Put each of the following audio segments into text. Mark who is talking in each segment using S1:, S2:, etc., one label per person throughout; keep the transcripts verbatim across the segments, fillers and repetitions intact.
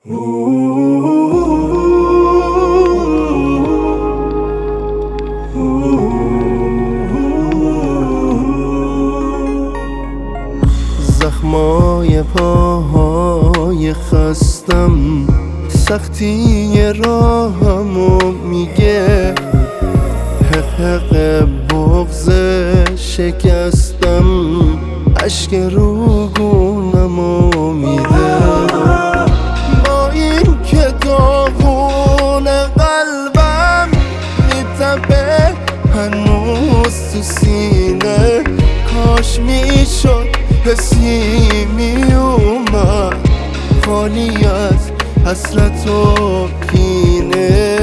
S1: زخمای پاهای خستم، سختی راهمو میگه، حق حق بغض شکستم، اشک رو گونمو میده. با این که داغون قلبم میتپه هنوز تو سینه، کاش میشد حسی میومد خالی از حسرت و کینه.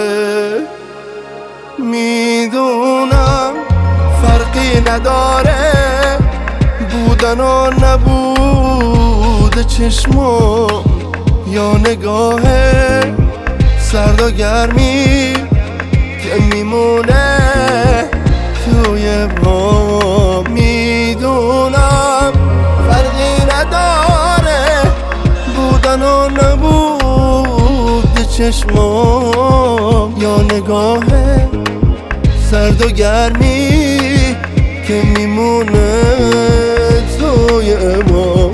S1: میدونم فرقی نداره بودن و نبود چشمم، یا نگاه سرد و گرمی که میمونه توی پا. میدونم فرقی نداره بودن و نبود چشمم، یا نگاه سرد و گرمی که میمونه توی ما.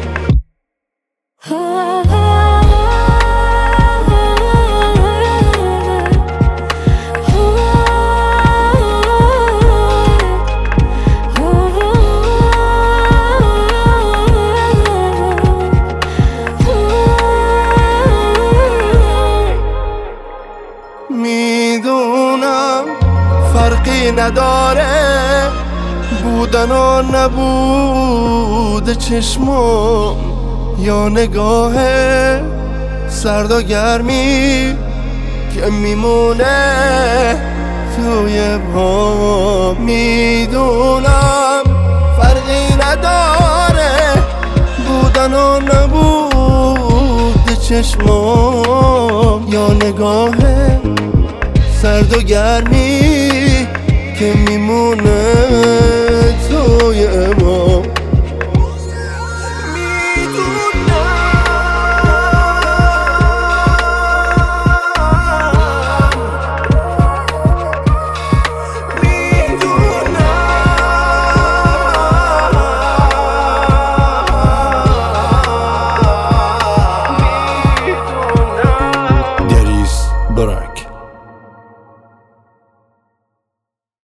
S1: میدونم فرقی نداره بودن و نبود چشمم، یا نگاه سرد و گرمی که میمونه توی پا. میدونم فرقی نداره بودن و نبود چشمم، یا نگاه سرد و گرمی که میمونه توی ما.